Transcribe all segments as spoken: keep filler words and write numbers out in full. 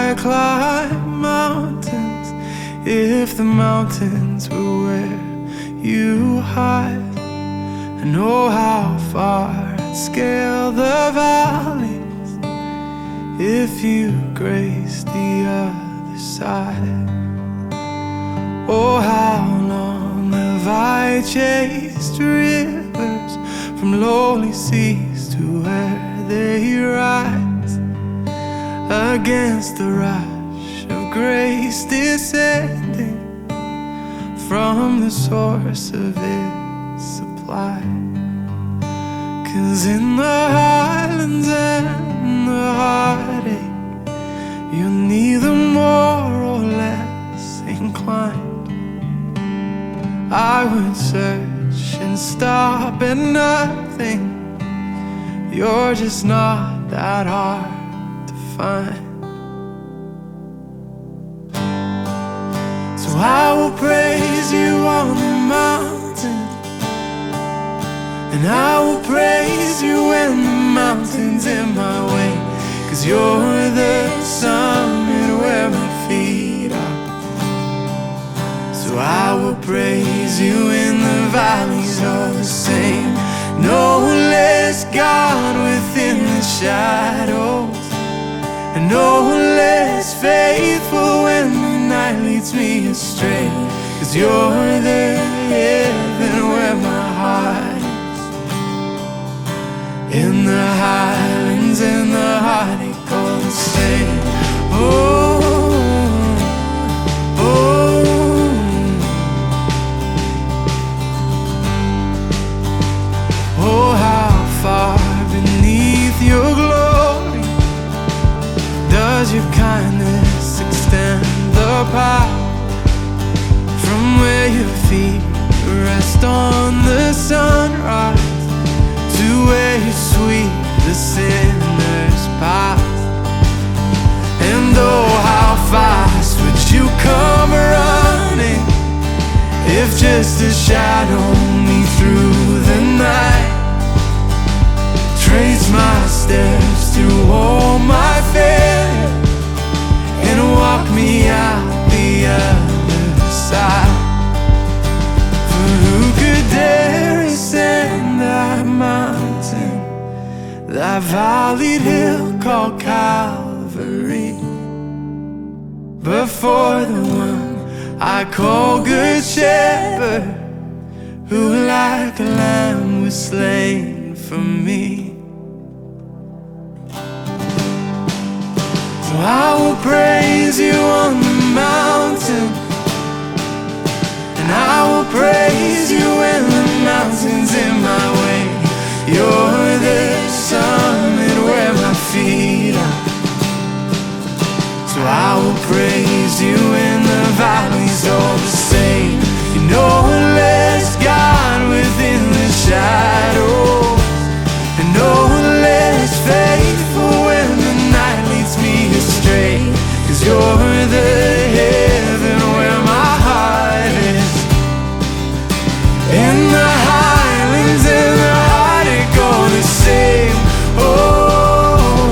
I climb mountains if the mountains were where you hide? I know how far I'd scale the valleys if you graced the other side. Oh, how long have I chased rivers from lonely seas to where they rise against the rush of grace descending from the source of its supply. 'Cause in the highlands and the heartache, you're neither more or less inclined. I would search and stop at nothing. You're just not that hard to find. So I will praise you on the mountain, and I will praise you when the mountain's in my way. 'Cause you're the summit where my feet are. So I will praise you in the valleys all the same. No less God within the shadows, and no less faithful when the night leads me astray. 'Cause you're the heaven where my heart is. In the highlands and the heartache all the same. Oh, oh, how far beneath your glory does your kindness extend the path from where your feet rest on the sunrise to where you sweep the sinner's path. And oh, how fast would you come running if just to shadow me through the night, trace my steps through all my failure, and walk me out the other side. For who could dare ascend that mountain, that valleyed hill called Calvary, before the one I call Good Shepherd, who like a lamb was slain for me? So I will praise you on the mountain, and I will praise you when the mountain's in my way. You're the summit where my feet are. So I will praise you in the valleys all the same. You know less God within the shadows, and no less faithful when the night leads me astray. 'Cause you're the heaven where my heart is. In the highlands and the heartache all the same. Oh,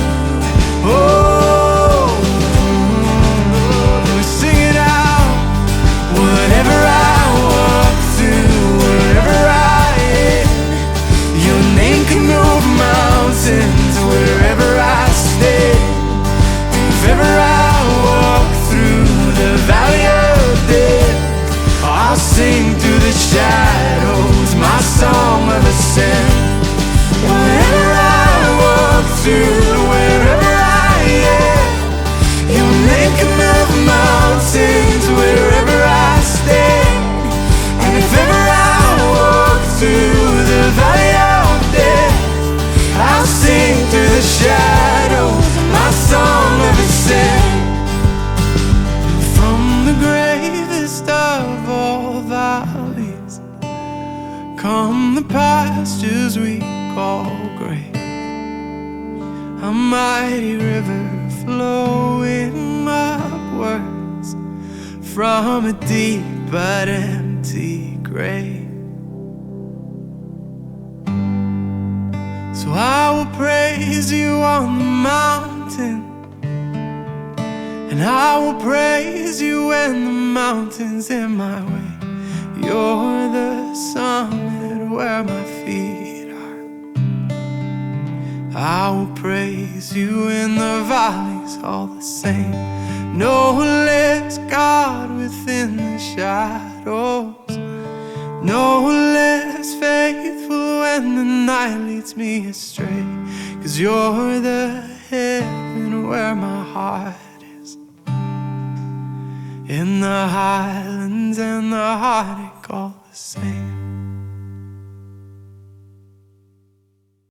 oh, we sing it out. Whatever I walk through, wherever I am, your name can move mountains. Wherever I stay, if ever I walk through the valley of death, I'll sing through the shadows my song of ascent. Wherever I walk through, wherever I am, your name can move mountains. Wherever I stay, and if ever I walk through the valley of death, I'll sing through the shadows my song of ascent. From the gravest of all valleys come the pastures we call great. A mighty river flowing upwards from a deep but empty grave. So I will praise you on the mountain, And I will praise you when the mountain's in my way. You're the summit where my feet are. I will praise you in the valleys all the same. No less God within the shadows, no less faithful when the night leads me astray. 'Cause you're the heaven where my heart is, in the highlands and the heartache all the same.